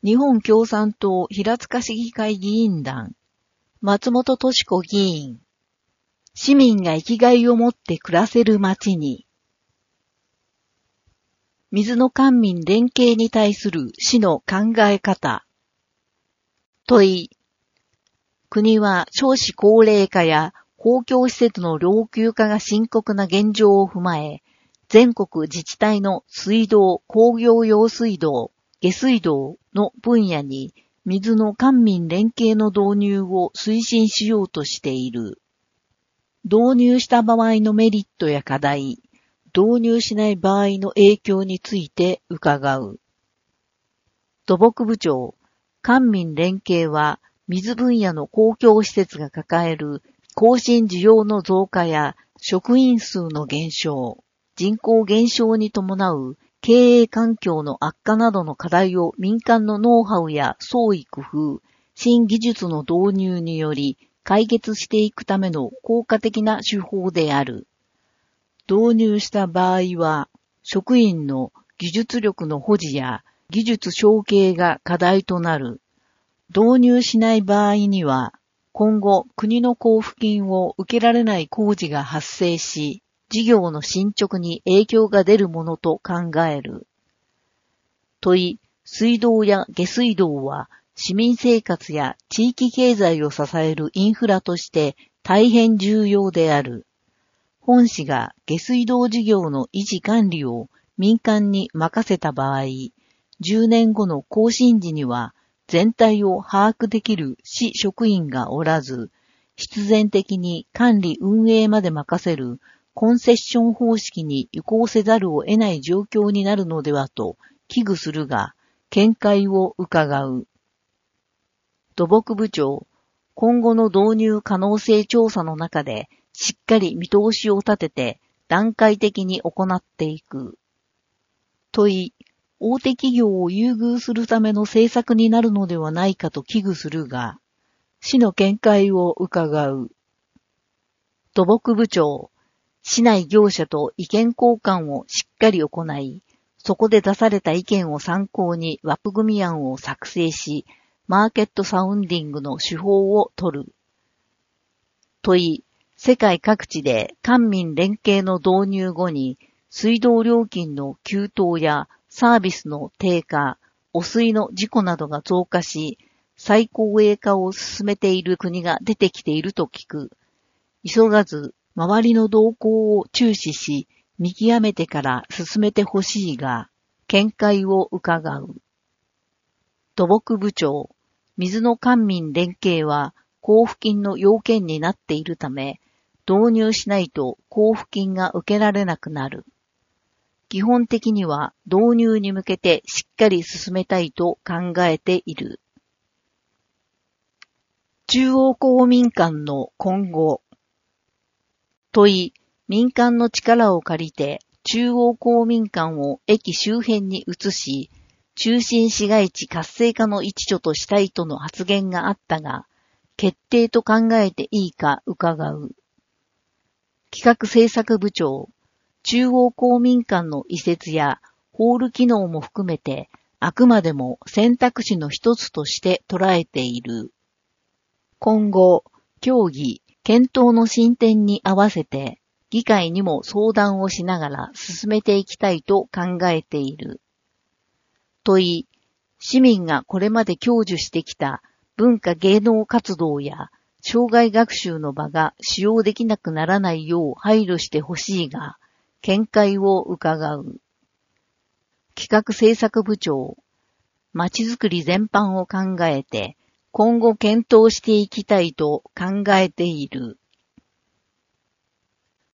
日本共産党平塚市議会議員団、松本敏子議員、市民が生きがいを持って暮らせる街に、水の官民連携に対する市の考え方。問い。国は少子高齢化や公共施設の老朽化が深刻な現状を踏まえ、全国自治体の水道、工業用水道、下水道の分野に水の官民連携の導入を推進しようとしている。導入した場合のメリットや課題、導入しない場合の影響について伺う。土木部長、官民連携は水分野の公共施設が抱える更新需要の増加や職員数の減少、人口減少に伴う経営環境の悪化などの課題を民間のノウハウや創意工夫、新技術の導入により解決していくための効果的な手法である。導入した場合は、職員の技術力の保持や技術承継が課題となる。導入しない場合には、今後国の交付金を受けられない工事が発生し、事業の進捗に影響が出るものと考える。問い、水道や下水道は市民生活や地域経済を支えるインフラとして大変重要である。本市が下水道事業の維持管理を民間に任せた場合、10年後の更新時には全体を把握できる市職員がおらず、必然的に管理運営まで任せるコンセッション方式に移行せざるを得ない状況になるのではと危惧するが、見解を伺う。土木部長、今後の導入可能性調査の中で、しっかり見通しを立てて段階的に行っていく。問い、大手企業を優遇するための政策になるのではないかと危惧するが、市の見解を伺う。土木部長、市内業者と意見交換をしっかり行い、そこで出された意見を参考に枠組み案を作成し、マーケットサウンディングの手法を取る。問い、世界各地で官民連携の導入後に、水道料金の急騰やサービスの低下、汚水の事故などが増加し、再公営化を進めている国が出てきていると聞く。急がず、周りの動向を注視し、見極めてから進めてほしいが、見解を伺う。土木部長、水の官民連携は交付金の要件になっているため、導入しないと交付金が受けられなくなる。基本的には導入に向けてしっかり進めたいと考えている。中央公民館の今後。問い、民間の力を借りて中央公民館を駅周辺に移し、中心市街地活性化の一助としたいとの発言があったが、決定と考えていいか伺う。企画政策部長、中央公民館の移設やホール機能も含めて、あくまでも選択肢の一つとして捉えている。今後、協議、検討の進展に合わせて、議会にも相談をしながら進めていきたいと考えている。問い、市民がこれまで享受してきた文化芸能活動や障害学習の場が使用できなくならないよう配慮してほしいが、見解を伺う。企画政策部長、まちづくり全般を考えて、今後検討していきたいと考えている。